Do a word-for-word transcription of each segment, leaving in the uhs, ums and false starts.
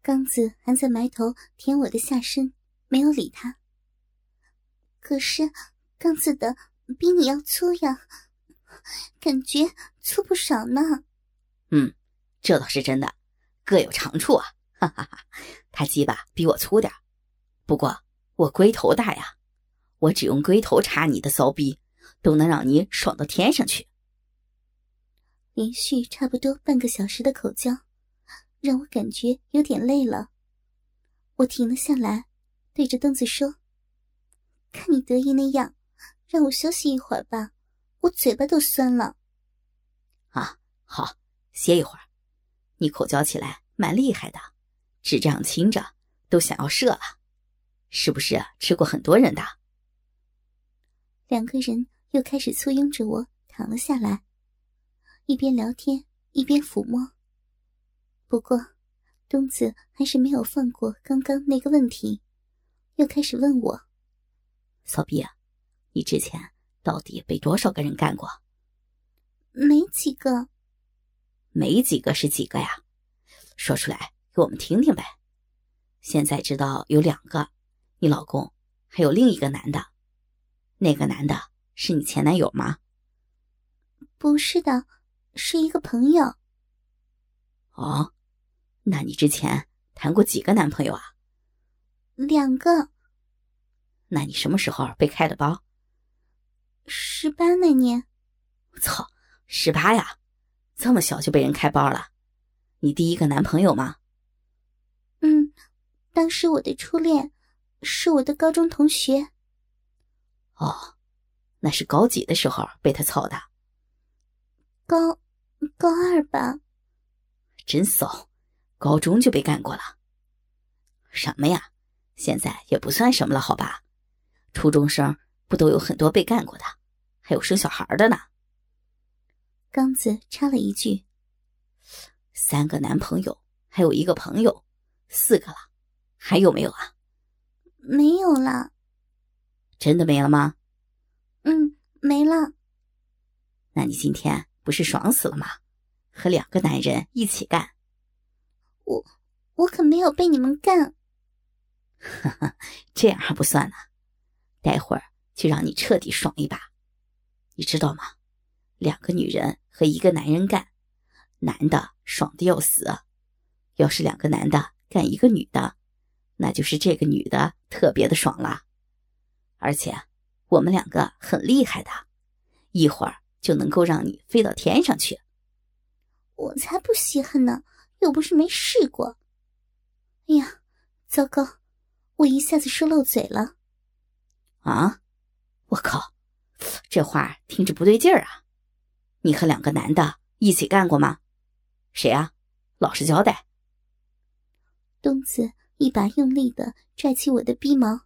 刚子还在埋头舔我的下身，没有理他。可是刚子的比你要粗呀，感觉粗不少呢。 嗯，这倒是真的，各有长处啊，哈哈哈。他鸡巴比我粗点，不过我龟头大呀，我只用龟头插你的骚逼，都能让你爽到天上去。 连续差不多半个小时的口交，让我感觉有点累了。我停了下来，对着凳子说：“看你得意那样，让我休息一会儿吧，我嘴巴都酸了。” 啊，好，歇一会儿。你口交起来蛮厉害的，只这样亲着都想要射了，是不是吃过很多人的？ 两个人又开始簇拥着我躺了下来，一边聊天一边抚摸。不过东子还是没有放过刚刚那个问题，又开始问我：“ 骚逼啊，你之前到底被多少个人干过？”“ 没几个。”“ 没几个是几个呀？说出来给我们听听呗。现在知道有两个，你老公还有另一个男的，那个男的是你前男友吗？”“ 不是的，是一个朋友。”“ 哦，那你之前谈过几个男朋友啊？”“ 两个。”“ 那你什么时候被开的包？”“ 十八那年。”“ 操，十八呀，这么小就被人开包了？你第一个男朋友吗？”“ 嗯，当时我的初恋是我的高中同学。”“ 哦，那是高几的时候被他操的？”“ 高高二吧。”“ 真骚，高中就被干过了。”“什么呀，现在也不算什么了好吧，初中生不都有很多被干过的，还有生小孩的呢。” 刚子插了一句：“ 三个男朋友还有一个朋友，四个了，还有没有啊？”“ 没有了。”“ 真的没了吗？”“ 嗯，没了。”“ 那你今天不是爽死了吗？和两个男人一起干。”“ 我我可没有被你们干。”“ 呵呵，这样还不算呢，待会儿就让你彻底爽一把。你知道吗？两个女人和一个男人干，男的爽的要死，要是两个男的干一个女的，那就是这个女的特别的爽了。而且我们两个很厉害的，一会儿就能够让你飞到天上去。”“ 我才不稀罕呢，又不是没试过。”“哎呀，糟糕，我一下子说漏嘴了。”“ 啊，我靠，这话听着不对劲儿啊！你和两个男的一起干过吗？谁啊？老实交代。” 东子一把用力地拽起我的逼毛。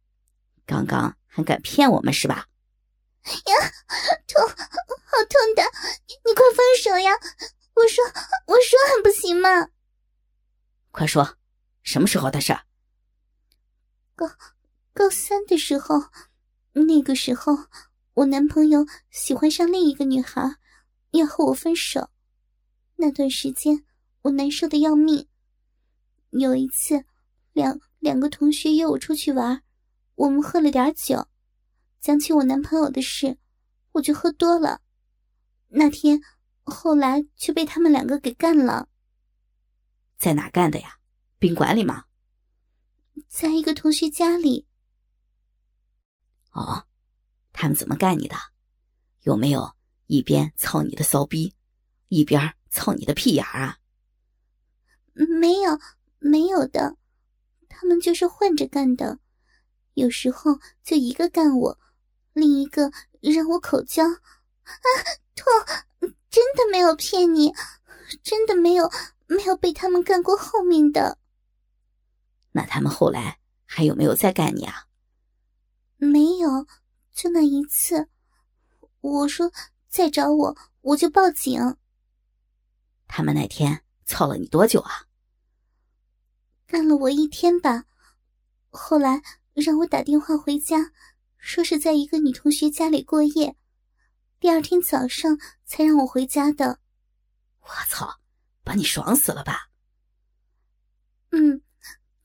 “刚刚还敢骗我们是吧？”“ 呀，痛，好痛的，你快放手呀！我说，我说还不行吗？”“ 快说，什么时候的事？”“ 高高三的时候，那个时候我男朋友喜欢上另一个女孩，要和我分手。那段时间我难受的要命。有一次，两两个同学约我出去玩，我们喝了点酒，讲起我男朋友的事，我就喝多了。那天后来就被他们两个给干了。”“ 在哪干的呀？宾馆里吗？”“ 在一个同学家里。”“ 哦，他们怎么干你的？有没有一边操你的骚逼，一边操你的屁眼啊？”“ 没有，没有的，他们就是换着干的，有时候就一个干我，另一个让我口交。啊，痛！真的没有骗你，真的没有没有被他们干过后面的。”“ 那他们后来还有没有再干你啊？”“ 没有，就那一次。我说再找我，我就报警。”“ 他们那天操了你多久啊？”“ 干了我一天吧，后来让我打电话回家，说是在一个女同学家里过夜，第二天早上才让我回家的。”“ 我操，把你爽死了吧？”“ 嗯，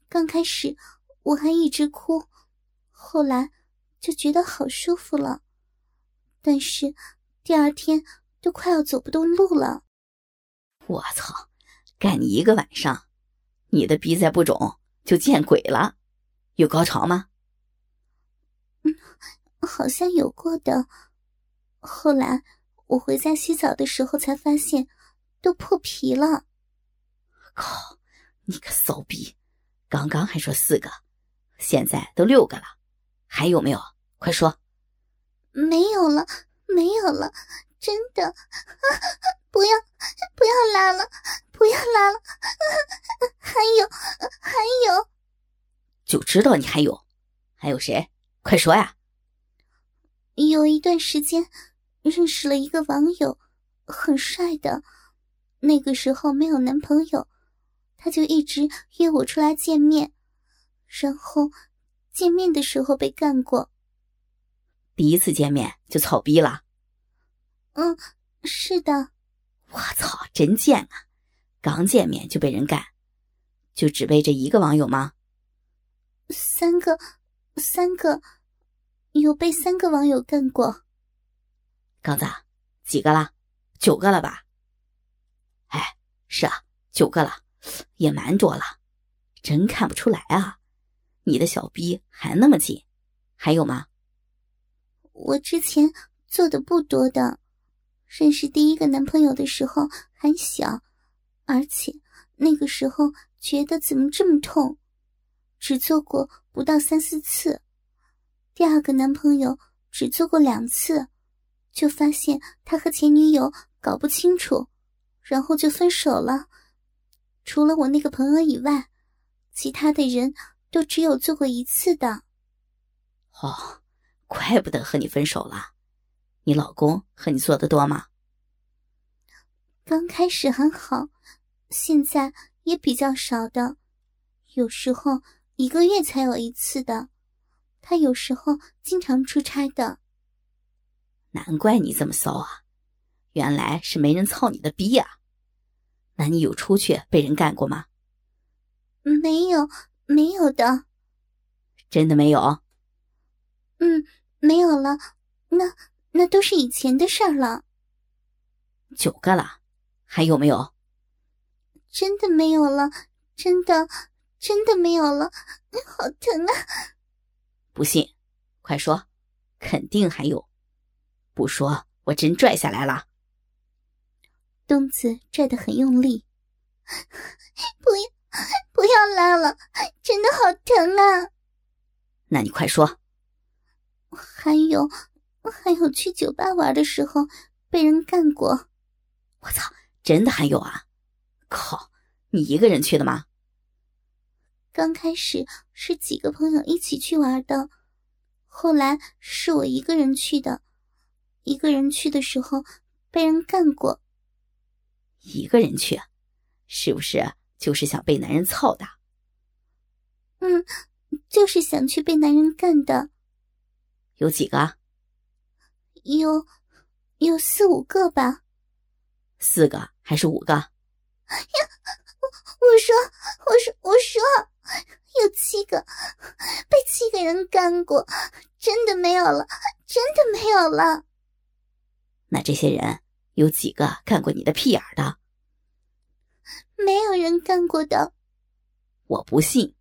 刚开始我还一直哭，后来就觉得好舒服了，但是第二天都快要走不动路了。 我操，干你一个晚上，你的逼再不肿就见鬼了。有高潮吗？ 嗯，好像有过的。后来我回家洗澡的时候才发现都破皮了。 靠，你个骚逼，刚刚还说四个，现在都六个了，还有没有？快说。 没有了，没有了，真的。啊，不要不要拉了，不要拉了。还有还有。 就知道你还有。还有谁？快说呀。 有一段时间认识了一个网友，很帅的，那个时候没有男朋友，他就一直约我出来见面，然后见面的时候被干过。 第一次见面就草逼了？ 嗯，是的。 我操，真贱啊，刚见面就被人干，就只被这一个网友吗？ 三个三个有被三个网友干过。 刚子，几个了？九个了吧？哎，是啊，九个了，也蛮多了，真看不出来啊，你的小逼还那么紧。还有吗？ 我之前做的不多的，认识第一个男朋友的时候还小，而且那个时候觉得怎么这么痛，只做过不到三四次。第二个男朋友只做过两次，就发现他和前女友搞不清楚，然后就分手了。除了我那个朋友以外，其他的人都只有做过一次的。 哦，怪不得和你分手了。你老公和你做的多吗？ 刚开始很好，现在也比较少的，有时候一个月才有一次的，他有时候经常出差的。 难怪你这么骚啊，原来是没人操你的逼啊。那你有出去被人干过吗？ 没有，没有的。 真的没有？ 嗯，没有了，那那都是以前的事儿了。 九个了，还有没有？ 真的没有了，真的真的没有了，好疼啊！ 不信，快说，肯定还有。不说，我真拽下来了。 东子拽得很用力。不要不要拉了，真的好疼啊！ 那你快说。 还有还有去酒吧玩的时候被人干过。 我操，真的还有啊？靠，你一个人去的吗？ 刚开始是几个朋友一起去玩的，后来是我一个人去的。一个人去的时候被人干过。 一个人去，是不是就是想被男人操的？ 嗯，就是想去被男人干的。 有几个？ 有有四五个吧。 四个还是五个？ 呀，我我说我说我说有七个，被七个人干过，真的没有了，真的没有了。 那这些人有几个干过你的屁眼的？ 没有人干过的。 我不信。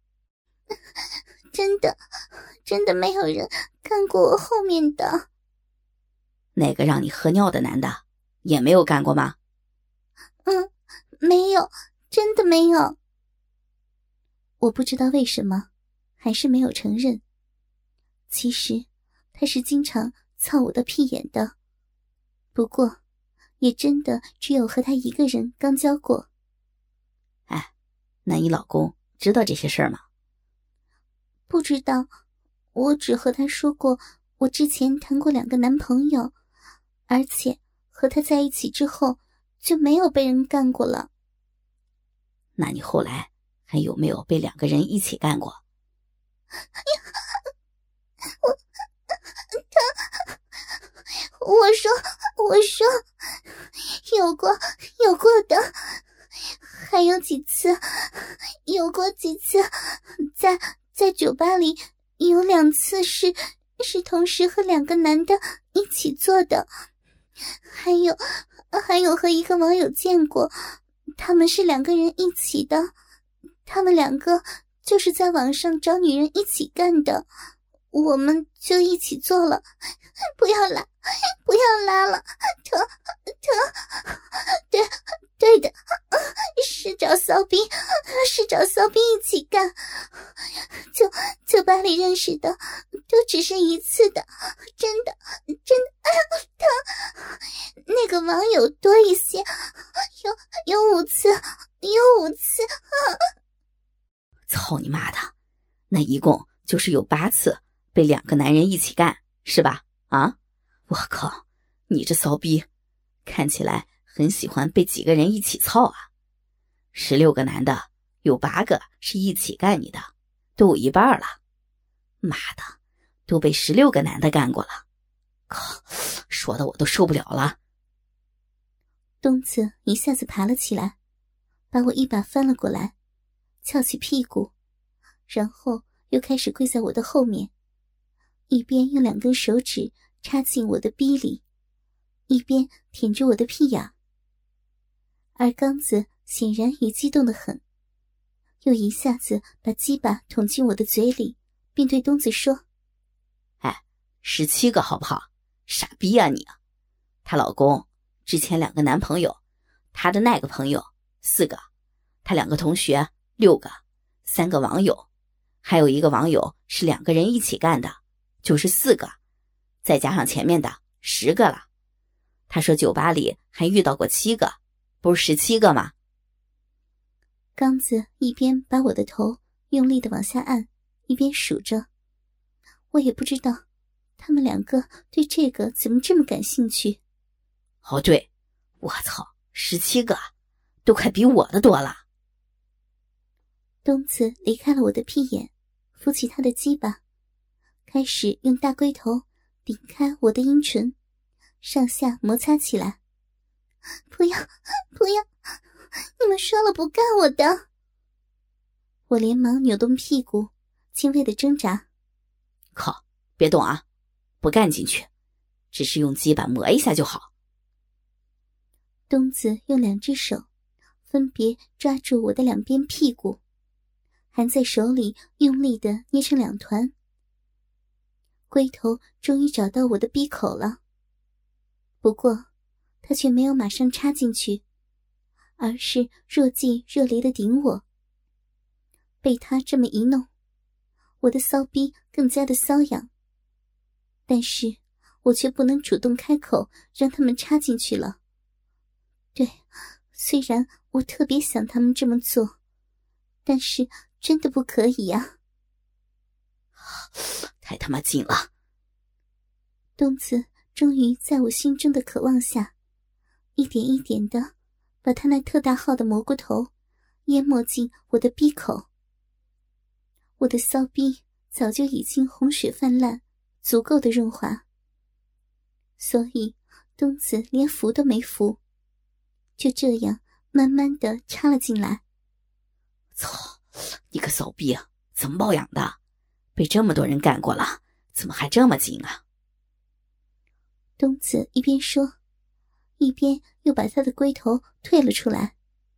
真的真的没有人干过我后面的。 那个让你喝尿的男的也没有干过吗？ 嗯，没有，真的没有。我不知道为什么还是没有承认，其实他是经常操我的屁眼的，不过也真的只有和他一个人刚交过。 哎，那你老公知道这些事儿吗？ 不知道，我只和他说过我之前谈过两个男朋友，而且和他在一起之后就没有被人干过了。 那你后来还有没有被两个人一起干过？ 我他我说我说有过有过的， 还有几次，有过几次，在在酒吧里有两次是是同时和两个男的一起做的，还有还有和一个网友见过，他们是两个人一起的，他们两个就是在网上找女人一起干的，我们就一起做了。不要拉，不要拉了，疼疼，对对的，是找骚逼，是找骚逼一起干。酒酒吧里认识的都只是一次的，真的真的，哎呀疼！那个网友多一些，有有五次，有五次。啊、 操你妈的，那一共就是有八次被两个男人一起干，是吧？啊，我靠，你这骚逼，看起来很喜欢被几个人一起操啊！十六个男的，有八个是一起干你的，都有一半了。妈的，都被十六个男的干过了，靠，说的我都受不了了。 东子一下子爬了起来，把我一把翻了过来，翘起屁股，然后又开始跪在我的后面，一边用两根手指插进我的逼里，一边舔着我的屁眼。而刚子显然也激动得很，又一下子把鸡巴捅进我的嘴里，并对东子说： 哎，十七个好不好？傻逼啊你！她老公之前两个男朋友，她的那个朋友四个，她两个同学六个，三个网友，还有一个网友是两个人一起干的，就是四个，再加上前面的十个了。他说酒吧里还遇到过七个，不是十七个吗？ 刚子一边把我的头用力地往下按，一边数着。我也不知道他们两个对这个怎么这么感兴趣。 哦对，我操，十七个，都快比我的多了。 东子离开了我的屁眼，扶起他的鸡巴，开始用大龟头顶开我的阴唇，上下摩擦起来。不要不要，你们说了不干我的！我连忙扭动屁股，轻微的挣扎。 靠，别动啊，不干进去，只是用鸡巴磨一下就好。 东子用两只手分别抓住我的两边屁股，还在手里用力地捏成两团。龟头终于找到我的逼口了，不过他却没有马上插进去，而是若即若离地顶我。被他这么一弄，我的骚逼更加的瘙痒，但是我却不能主动开口让他们插进去了。对，虽然我特别想他们这么做，但是真的不可以呀、 啊！太他妈紧了！ 东子终于在我心中的渴望下，一点一点地把他那特大号的蘑菇头淹没进我的逼口。我的骚逼早就已经红血泛滥，足够的润滑，所以东子连扶都没扶，就这样慢慢地插了进来。 操，你个骚逼啊，怎么抱养的？被这么多人干过了，怎么还这么紧啊？ 东子一边说，一边又把他的龟头退了出来。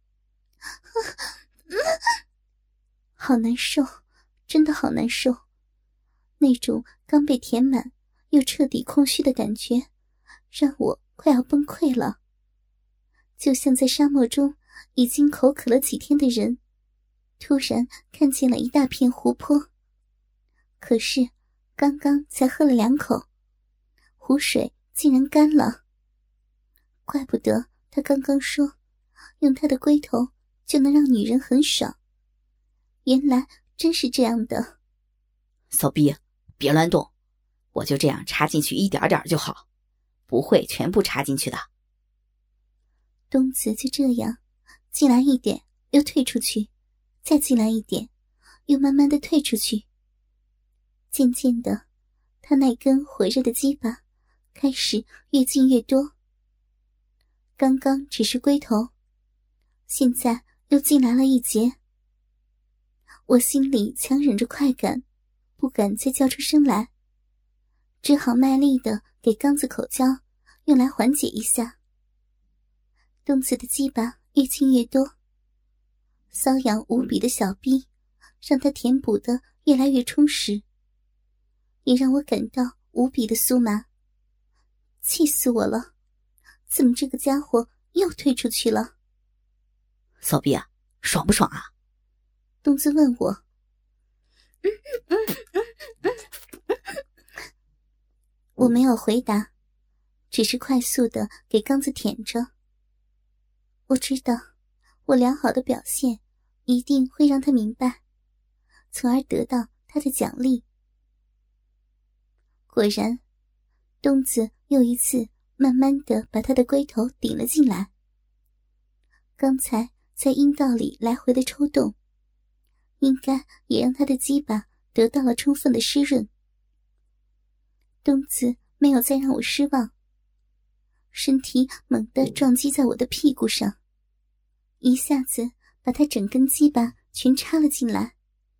好难受，真的好难受，那种刚被填满又彻底空虚的感觉让我快要崩溃了，就像在沙漠中已经口渴了几天的人突然看见了一大片湖泊，可是刚刚才喝了两口，湖水竟然干了。怪不得他刚刚说用他的龟头就能让女人很爽，原来真是这样的。 骚逼，别乱动，我就这样插进去一点点就好，不会全部插进去的。 东子就这样进来一点又退出去，再进来一点又慢慢的退出去。渐渐的，他那根火热的鸡巴开始越进越多。刚刚只是龟头，现在又进来了一截。我心里强忍着快感，不敢再叫出声来，只好卖力地给刚子口交，用来缓解一下。东子的鸡巴越进越多，瘙痒无比的小臂让他填补得越来越充实，也让我感到无比的酥麻。气死我了，怎么这个家伙又退出去了？ 骚逼啊，爽不爽啊？ 东子问我。我没有回答，只是快速地给刚子舔着。我知道我良好的表现一定会让他明白，从而得到他的奖励。果然，东子又一次慢慢地把他的龟头顶了进来。刚才在阴道里来回的抽动，应该也让他的鸡巴得到了充分的湿润。东子没有再让我失望，身体猛地撞击在我的屁股上，一下子把他整根鸡巴全插了进来。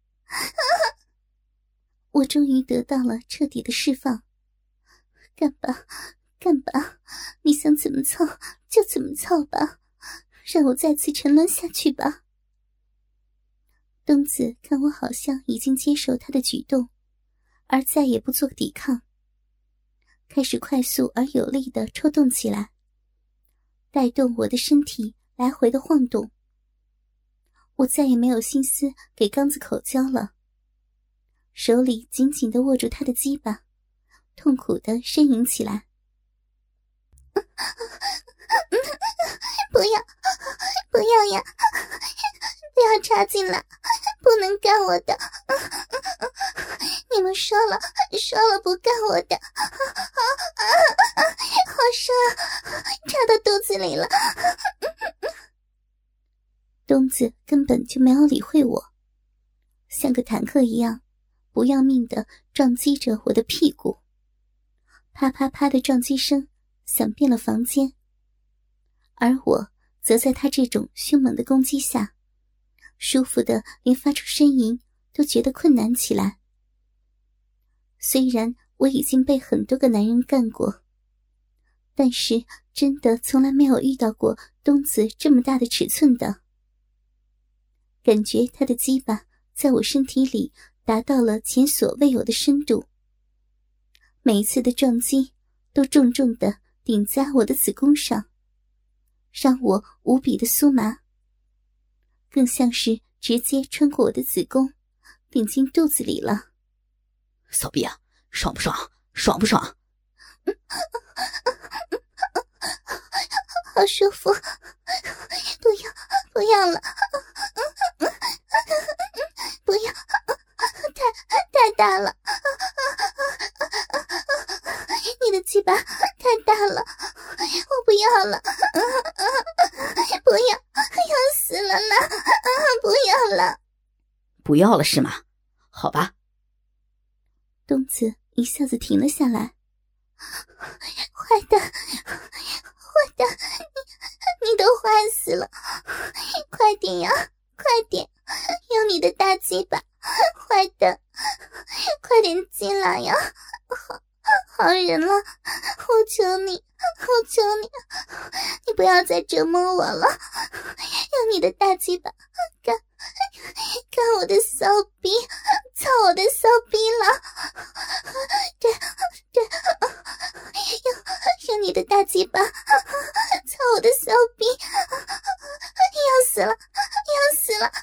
我终于得到了彻底的释放。干吧，干吧，你想怎么操就怎么操吧，让我再次沉沦下去吧。东子看我好像已经接受他的举动，而再也不做抵抗，开始快速而有力地抽动起来，带动我的身体来回的晃动。我再也没有心思给刚子口交了，手里紧紧地握住他的鸡巴，痛苦地呻吟起来。不要，不要呀，不要插进来，不能干我的。你们说了，说了不干我的。好爽，插到肚子里了。东子根本就没有理会我，像个坦克一样不要命地撞击着我的屁股。啪啪啪的撞击声响遍了房间，而我则在他这种凶猛的攻击下，舒服的连发出呻吟都觉得困难起来。虽然我已经被很多个男人干过，但是真的从来没有遇到过东子这么大的尺寸的。感觉他的鸡巴在我身体里达到了前所未有的深度，每一次的撞击都重重地顶在我的子宫上，让我无比的酥麻，更像是直接穿过我的子宫顶进肚子里了。 骚逼啊，爽不爽？爽不爽？ 好舒服，不要不要了，不要，太太大了，你的鸡巴太大了，我不要了，不要，要死了啦，不要了。 不要了是吗？好吧。 东子一下子停了下来。坏蛋，坏蛋，你你都坏死了，快点呀，快点，用你的大鸡巴，坏蛋，快点进来呀，好好人了，我求你，我求你，你不要再折磨我了，用你的大鸡巴干干我的骚逼，操我的骚逼了，对对，用用你的大鸡巴操我的骚逼，要死了，要死了，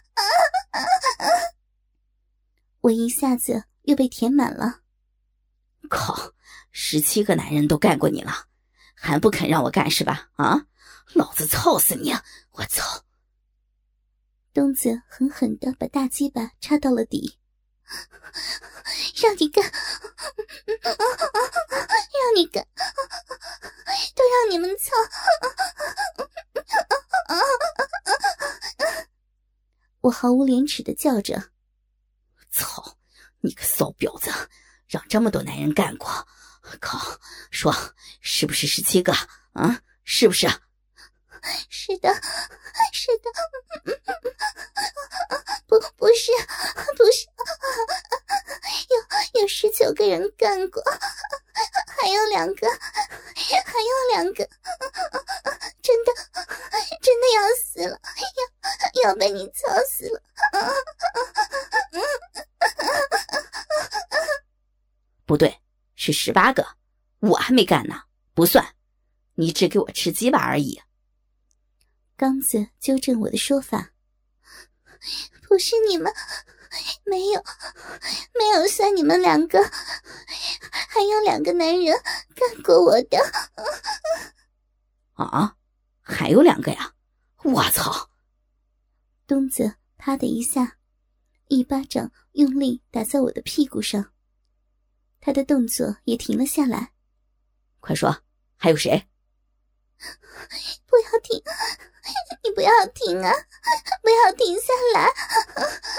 我一下子又被填满了。 靠，十七个男人都干过你了，还不肯让我干是吧？啊，老子操死你！我操！ 东子狠狠地把大鸡巴插到了底，让你干，让你干，都让你们操！我毫无廉耻地叫着：“ 操，你个骚婊子！让这么多男人干过，靠，说是不是十七个啊？是不是？ 是的，是的，不，不是，不是，有有十九个人干过，还有两个，还有两个，真的，真的要死了，要要被你操死了。 不对，是十八个，我还没干呢，不算，你只给我吃鸡巴而已。 刚子纠正我的说法，不是你们，没有，没有算你们两个，还有两个男人干过我的。 啊，还有两个呀！我操！ 东子啪的一下，一巴掌用力打在我的屁股上。他的动作也停了下来。 快说，还有谁？ 不要停，你不要停啊，不要停下来。